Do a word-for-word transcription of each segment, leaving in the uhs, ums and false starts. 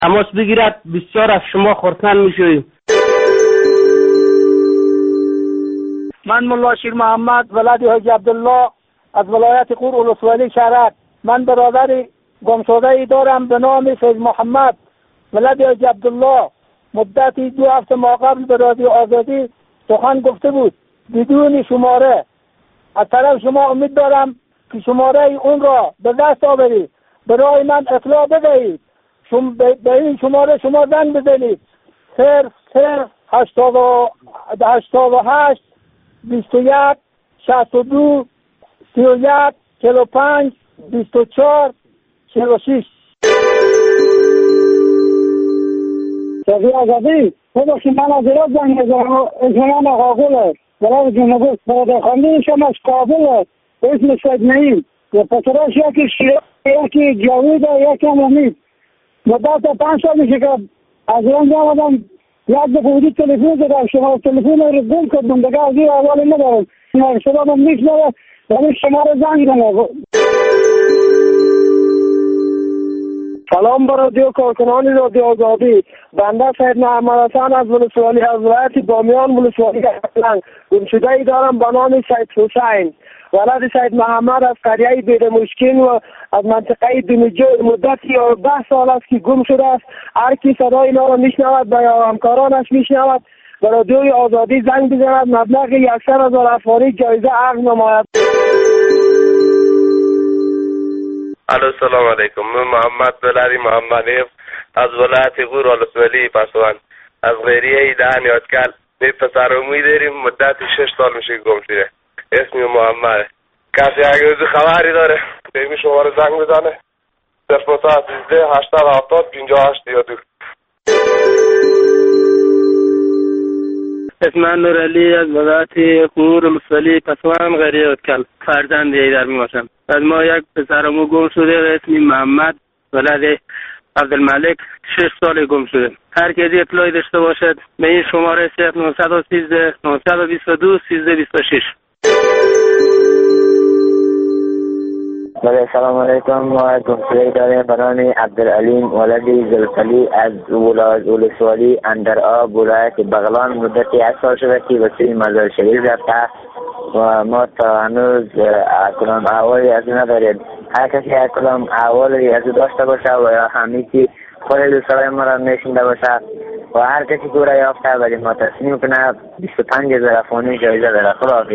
تماس بگیرد بسیار از شما خرسند میشویم. من ملا شیر محمد ولد حاجی عبدالله از ولایت غور ولسوالی شهرک. من برادر گمشده ای دارم به نام سید محمد ولد حاجی عبدالله. مدتی دو هفته ما قبل به رادیو آزادی سخن گفته بود بدون شماره. از طرف شما امید دارم که شماره اون را به دست آورید، برای من اطلاع بدهید. شم به این شماره شما زنگ بزنید صرف صرف هشتاد و هشتاد و هشت بیست و یک شصت و دو سی و یک چهل و پنج بیست و چهار چهل و شش. رادیو آزادی ببخشید من از ایران زنگ میزنم. اسم من قابله برای جمهور برادرخوانده شما از کابل اسم سید نعیم و پسراش یکی شیعه یکی جاوید و یکی امید. مدت پنج سال میشه که از ایران آمدم. یک دفعه بودی تلفن زدم شما تلفن رو گم کردم دیگه از این اول ندارم. شما رو میشنوه ولی شما رو زنگ نمه. سلام به رادیو کارکنان رادیو آزادی. بنده سید محمد حسن از ولسوالی از ولایت بامیان ولسوالی هستم. گمشده ای دارم به نام سید حسین ولد سید محمد از قریه بیر مشکین و از منطقه دونجو. مدتی ده سال است که گم شده است. هر کی صدای اینا را میشنود و یا همکارانش میشنود به رادیوی آزادی زنگ بزند مبلغ صد هزار افغانی جایزه عرض نماید. الو سلام علیکم. من محمد بلری محمدی از ولایت غور ولسوالی پسوان از غیریه دهن یادکل. می پسر امید داریم مدت شش سال میشه گم شده. اسمی محمد. کسی اگه خبری داره بیمی شما رو زنگ بزنه صرف مساعد سیزده هشتاد هفتاد پینجا هشت یا دو. اسم من نور علی از ولایت غور ولسوالی پسوان غیریه یادکل فرزند ایدر میباشم. از ما یک پسرمو گم شده و اسمی محمد ولد عبدالملک شش سال گم شده. هر کسی اطلاعی داشته باشد به این شماره صفر نهصد و سیزده نهصد و بیست و دو سیزده بیست و شش. بله سلام علیکم. ما گمشده داریم به نام عبدالعلیم ولدی زلفلی از ولایت ولسوالی اندر آب ولایت بغلان. مدتی یک سال شده که به سوی مزار شریف رفته و ما تا هنوز کدام احوالی از او نداریم. هر کسی کدام احوالی از او داشته باشه و یا همی که خود دوستای ما را میشنده باشه و هر کسی که او را یافته ولی ما تصمیم کنه بیست و پنج هزار افغانی جایزه داره. خداحافظ.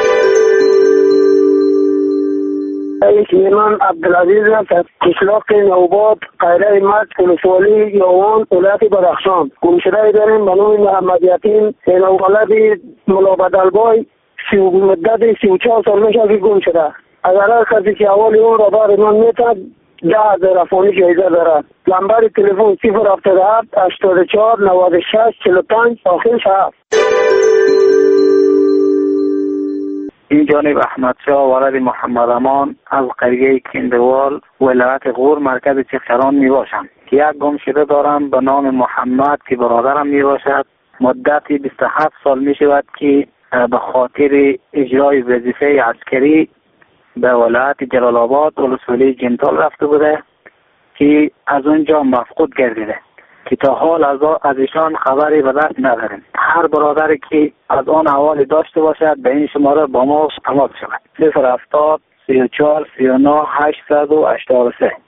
من عبدالعزیز از قشلاق نوباد قیره مک ولسوالی یوان ولایت بدخشان. گمشده داریم به نام محمد یتیم ولد ملا بدلبای مدت سی و چهار سال میشه که گم شده. اگر هر کسی که اول اون را بر من میتد ده هزار افغانی جایزه داره. نمبر تلفن صفر هفتاد و هفت هشتاد و چهار نود و شش چهل و پنج آخرش هفت. این جانب احمد شاه ولد محمد امان از قریه کندوال ولایت غور مرکز چخران می باشم. یک گم شده دارم به نام محمد که برادرم می باشد. مدتی بیست و هفت سال می شود که به خاطر اجرای وظیفه عسکری به ولایت جلال آباد ولسوالی جنتال رفته بوده که از اونجا مفقود گردیده که تا حال از از ایشان خبری به دست نداریم. هر برادری که از آن احوالی داشته باشد به این شماره با ما تماس شود. صفر هفتاد سی و چهار سی و نه هشتصد و هشتاد و سه.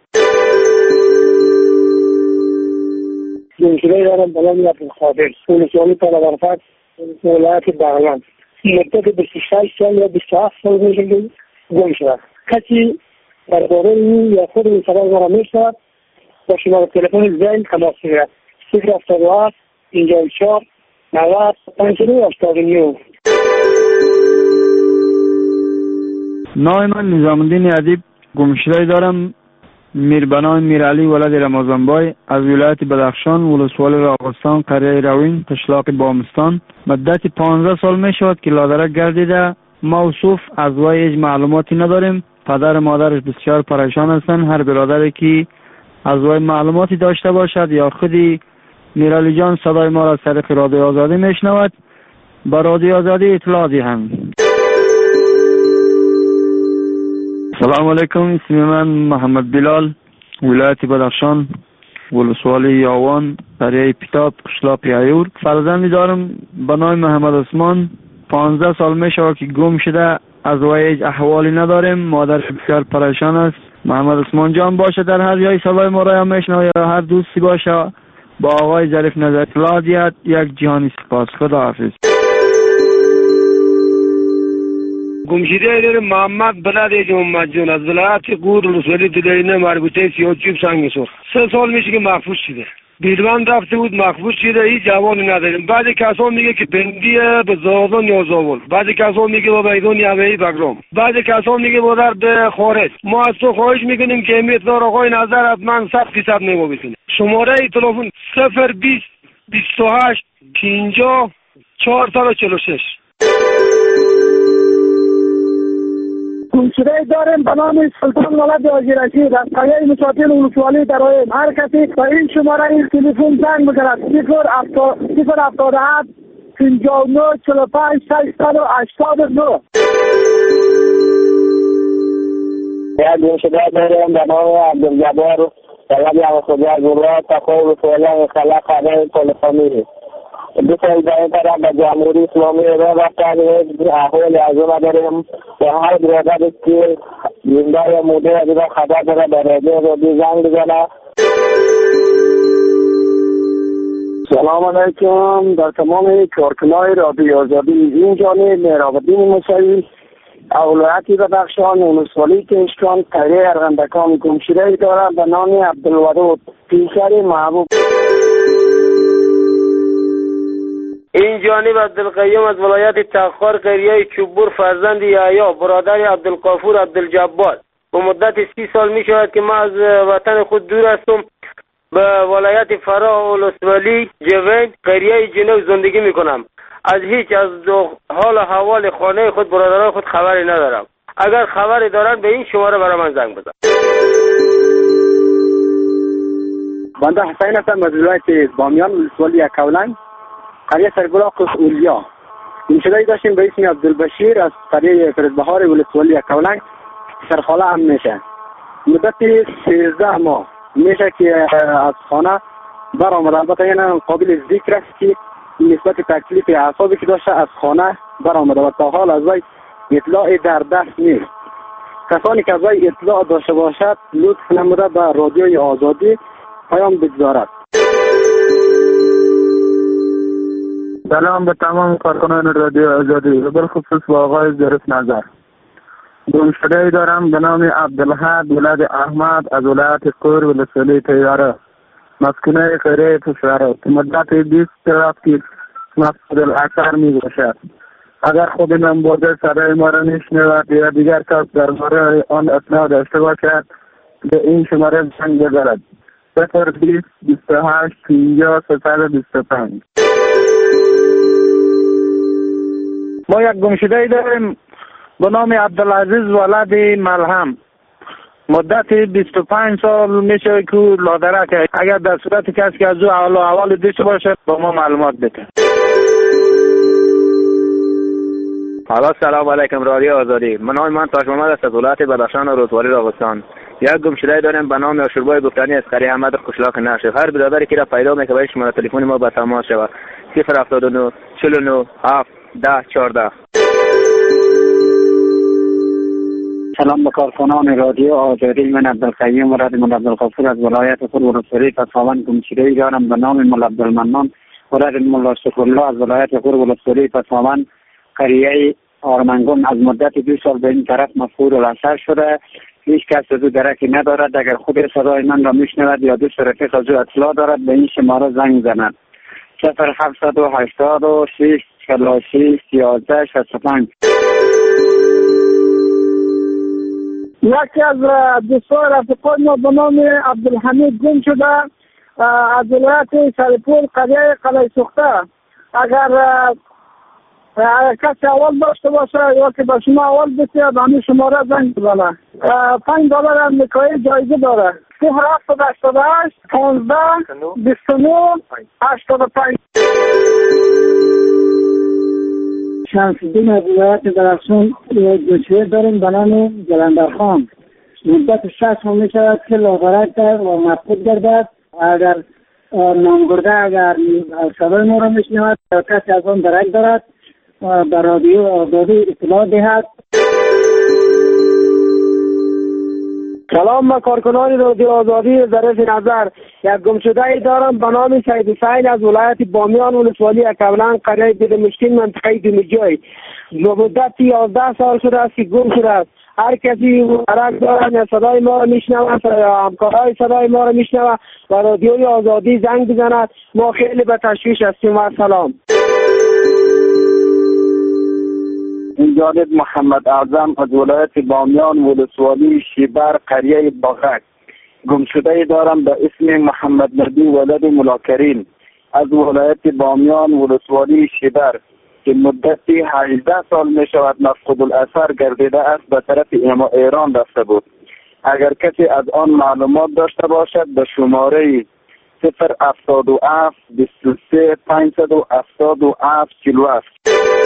گمشده دارم به نام عبدالقادر ولسوالی پلابرفت ولایت بغلان. مدت بیست و شش سال یا بیست و هفت سال میشه که گم شده. کسی درباره این یا خود این سبب را میشود با شماره تلفن زنگ تماس میگیرد. صفر هفتاد و هفت پنجاه و چهار نود پنجاه و هشتاد و نه. نام من نظام الدین ادیب. گمشده دارم میربنان میرعلی ولد رمضانبای از ولایت بدخشان ولسوالی راغستان قریه روین قشلاق بامستان. مدت پانزده سال می شود که لادرک گردیده. موصوف از وی هیچ معلوماتی نداریم. پدر مادرش بسیار پریشان هستند. هر برادری که از وی معلوماتی داشته باشد یا خودی میرالی جان صدای ما را از طریق رادیو آزادی میشنود با رادیو آزادی اطلاع دهند. سلام علیکم. اسم من محمد بلال ولایت بدخشان ولسوالی یاوان قریه پیتاب قشلاق ایور. فرزندی دارم به نام محمد عثمان، پانزده سال می شود که گم شده، از وی هیچ احوالی نداریم. مادر بسیار پریشان است. محمد عثمان جان باشه در هر جای صدای ما را میشنوه یا هر دوستی باشه با آقای ظریف نظر اطلاع دهد. یک جهانی سپاس. خدا حافظ. گمشده دارم محمد بلد محمد جان از ولایت غور ولسوالی دلینه مربوطه سیاچوب سنگسور. سه سال میشه که محفوظ شده. بیرون رفته بود محفوظ شده، هیچ جوانی نداریم. بعضی کسان میگه که بندیه به زازان یا زاول، بعضی کسان میگه با بیدون یوهی بگرام، بعضی کسان میگه با در به خارج. ما از تو خواهش میکنیم که امیدوار آقای نظر حتما صد فیصد نگاه بکنه. شماره تلفن صفر بیست بیست و هشت پنجاه چهارصد و چهل و شش. گمشده داریم به نام سلطان ولد حاجی رشید از قریه مساطیل ولسوالی درایم. هر کسی با این شماره این تلفن زنگ بزند صفر هفتاد و هفت پنجاه و نه چهل و پنج ششصد و هشتاد و نه. یک گمشده داریم به نام عبدالجبار ولد یعقوبی گروه تقوی ولسوالی خلق قریه تلفنی. دو سال در این طرف به جمهوری اسلامی ایران رفتن. احوال از اون داریم و هر برادر که زنده یا موده از این خبر داره به رادیو رادیو زنگ بزنه. سلام علیکم. در تمام کارکنای رادیو آزادی این جانب مهراب‌الدین موسوی ولایت بدخشان ولسوالی کشکان قریه ارغندکان گمشده دارم به نام عبدالودود پیشر محبوب. این جانب عبدالقیوم از ولایت تخار قریه چوبور فرزند یحیی برادر عبدالغفور عبدالجبار. به مدت سی سال می شود که ما از وطن خود دور هستم. به ولایت فرا ولسوالی جوین قریه جنو زندگی می کنم. از هیچ از حال حوال خانه خود برادران خود خبری ندارم. اگر خبری دارن به این شماره برای من زنگ بزن. بنده حسین هستم از ولایت بامیان ولسوالی کولنگ قریه سربلاق اولیا. گمشده‌ای داشتیم به اسم عبدالبشیر از قریه فرزبهار ولسوالی کولنگ. سرخاله هم میشه. مدت سیزده ماه میشه که از خانه برآمد. البته این قابل ذکر است که نسبت تکلیف اعصابی که داشته از خانه برآمده و تا حال از وی اطلاع در دست نیست. کسانی که از وی اطلاع داشته باشد لطف نموده به رادیوی آزادی پیام بگذارد. سلام به تمام کارکنان رادیو آزادی و بالخصوص با آقای ظریف نظر. گمشده‌ای دارم به نام عبدالحد ولد احمد از ولایت غور ولسوالی تیاره مسکونه قریه پشوره که مدت بیست رفت که مقصود الاثر می باشد. اگر خود من بوده صدای ما را میشنود یا دیگر کس درباره آن اطلاع داشته باشد به این شماره زنگ بزند. صفر بیست بیست و هشت پنجاه سیصد و بیست و پنج. ما یک گمشده‌ای داریم به نام عبدالعزیز ولد ملهم. مدت بیست و پنج سال میشه که لادرک. اگر در صورت کسی که از او اول و اول دیشته باشه با ما معلومات بده. حالا سلام علیکم رادیو آزادی. من نام من تاج محمد است از ولایت بدخشان و ولسوالی راغستان. یک گمشده داریم به نام اشربای گفتنی از قریه احمد قشلاق نشر. هر برادری که را پیدا میکنه باید شماره تلفن ما با تماس شود. صفر هفتاد و نه چهل و نه هفت ده چهارده. سلام به کارکنان رادیو آزادی. من عبدالقیوم ولد مولا عبدالغفور از ولایت غور ولسوالی پساوند گمشده‌ای دارم به نام مولا عبدالمنان ولد مولا شکرالله از ولایت غور ولسوالی پساوند قریه آرمنگون. از مدت دو سال به این طرف مفقود الاثر شده. هیچ کس از او درکی ندارد. اگر خود صدای من را میشنود یا دوست رفیق از او اطلاع دارد به این شماره زنگ زند. صفر هفتصد و هشتاد و شش چهل و شش یازده شصت و پنج. یکی از دوستان رفیقان ما به نام عبدالحمید گم شده از ولایت سرپور قریه قلعه سوخته. اگر کسی اول داشته باشه یا که به شما اول بسید همین شماره زنگ بزنه. پنج دلار امریکایی جایزه داره. صفر هفتاد هشتاد و هشت پانزده بیست و نه هشتاد و پنج. شمس‌الدین از ولایت بدخشان گمشده داریم به نام جلندرخان. مدت شش ماه می شود که لاغرک کرد و مفقود گردد. اگر نامگرده اگر صدای ما را میشنود کسی از آن درک دارد به رادیو آزادی اطلاع دهد. سلام، ما کارکنان رادیو آزادی ظریف نظر. یک گمشده ای دارم به نام سید حسین از ولایت بامیان ولسوالی اکبلان قریه دل مشکین منطقه دمیجای. مدت یازده سال شده است که گم شده است. هر کسی درک دارد یا صدای ما را میشنود یا همکارای صدای ما را میشنود و رادیوی آزادی زنگ بزند. ما خیلی به تشویش هستیم. و سلام. این جانب محمد اعظم از ولایت بامیان ولسوالی شیبر قریه باغک. گمشده دارم به اسم محمد نبی ولد ملاکرین از ولایت بامیان ولسوالی شیبر که مدتی هجده سال می شود مفقود الاثر گردیده است به طرف ایران رفته بود. اگر کسی از آن معلومات داشته باشد به شماره صفر هفتاد و هفت بیست و سه پانصد و هفتاد و هفت چهل و هفت.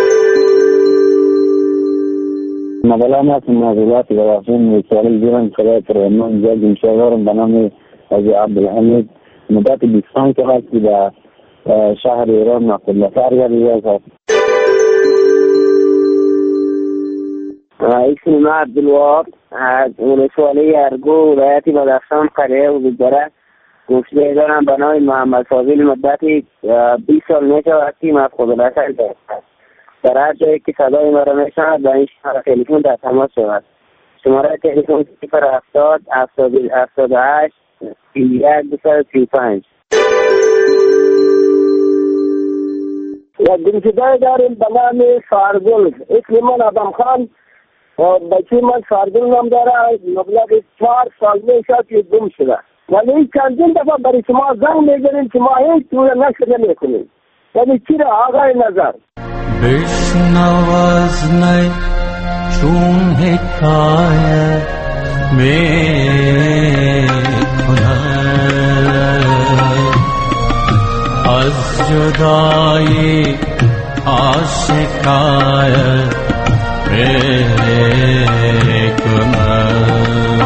مدلان هست موضوعات بدخشان ولسوالی جیران قریه ترمیم اینجا گمشده دارم به نام حاجی عبدالحمید. مدت بیست سال هست که به شهر ایران مفقود الاثر گردیده است. اسم ما عبدالوهاب از ولسوالی ارگو ولایت بدخشان قریه بودجره. گمشده دارم به نام محمد فاضل. مدت بیست سال می شود که مفقود الاثر گردیده است. در هر جایی که صدای ما را میشنود با این شماره تلفن در تماس شود. شماره تلفن صفر هفتاد هفتاد و هشت سی و یک دویست و سی و پنج. یک گمشده داریم به نام سارگل. اسم من ادم خان و بچه من سارگل نام داره. مبلغ چهار سال می شد که گم شده، ولی چندین دفعه برای شما زنگ میزنیم که ما هیچ طور نشده میکنیم. یعنی چی را آقای نظر بشنو از نی چون حکایت می کند از جدایی آشکایت می کند.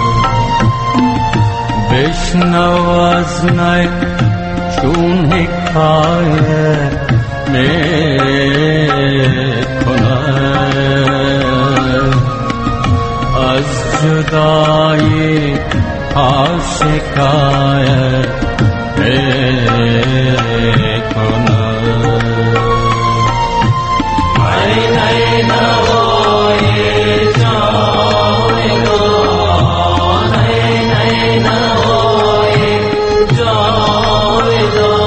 بشنو از نی چون حکایت می کند از جدایی ها شکایت می کند. ای ای نوای جاودان، ای ای نوای جاودان،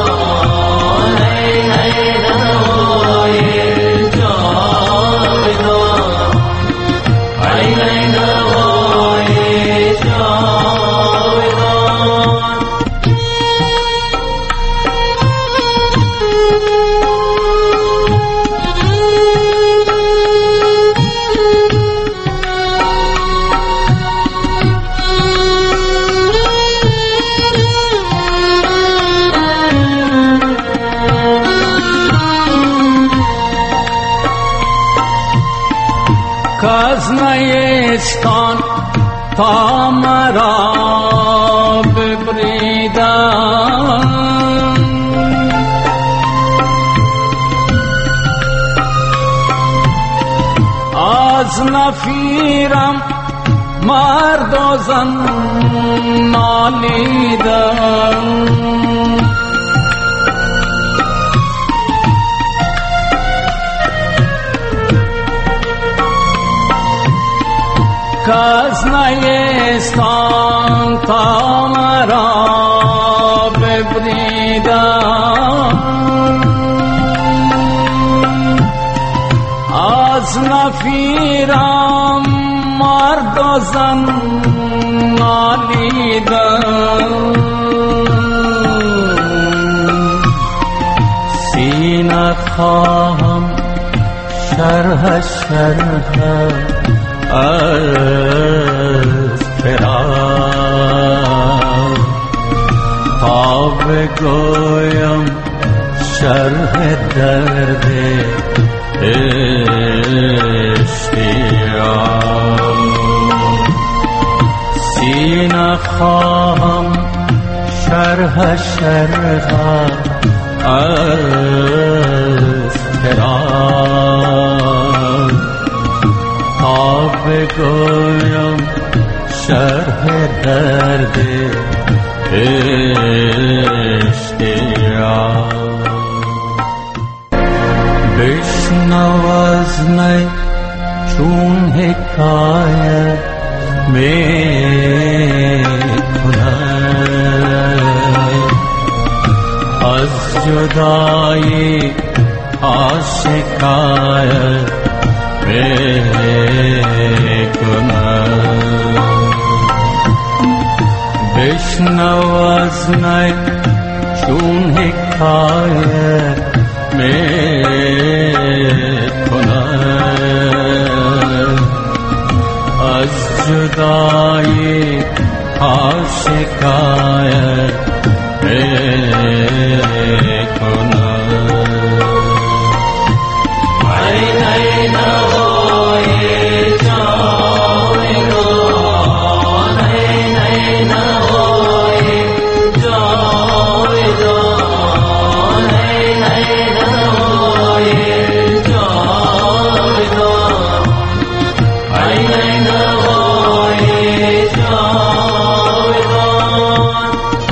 کاز نیستان تا مرا ببریدن از نفیرم مرد و زن نالیدن. کاز نیستان تا مرا ببریدن از نفیرم مرد و زن نالیدن. سینه خواهم شرح شرح از فراق تا بگویم شرح درد اشتیاق. سینه خواهم شرح شرح از فراق تا بگویم شرح درد اشتیاق. بشنو از نی چون حکایت می کند از جدایی آشکایت می کند. بشنو از نی چون حکایت می کند از جدایی آشکایت می کند. ای ای نوای جاودان، ای ای نوای جاودان، ای ای نوای جاودان، ای ای نوای جاودان.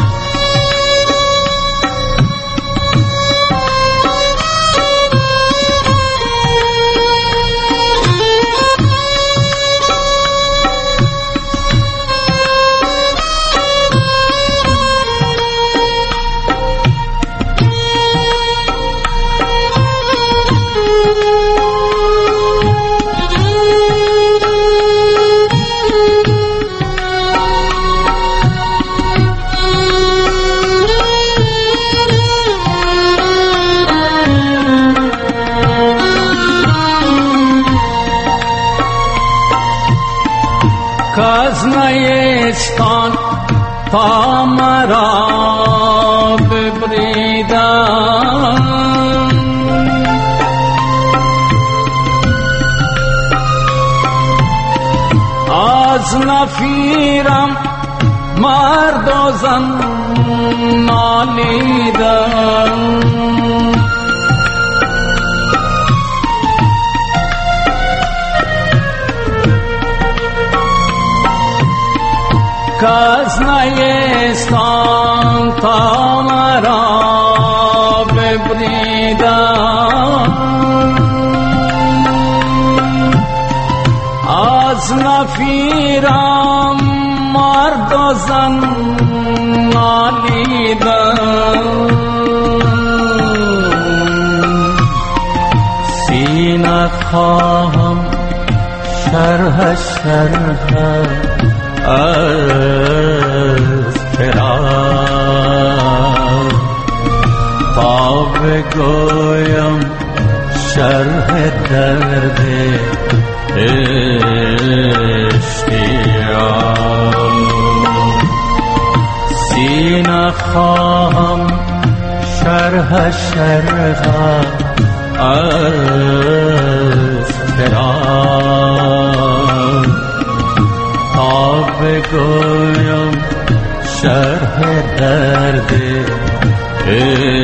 کاز نیستان تا مرا ببریدن، از نفیرم مرد و زن نالیدن. کاز نیستان تا مرا ببریدن، از نفیرم مرد و زن نالیدن. سینه خواهم شرح شرح از فراق تا بگویم شرح درد اشتیاق. سینه خواهم شرح شرح از فراق تا بگویم شرح درد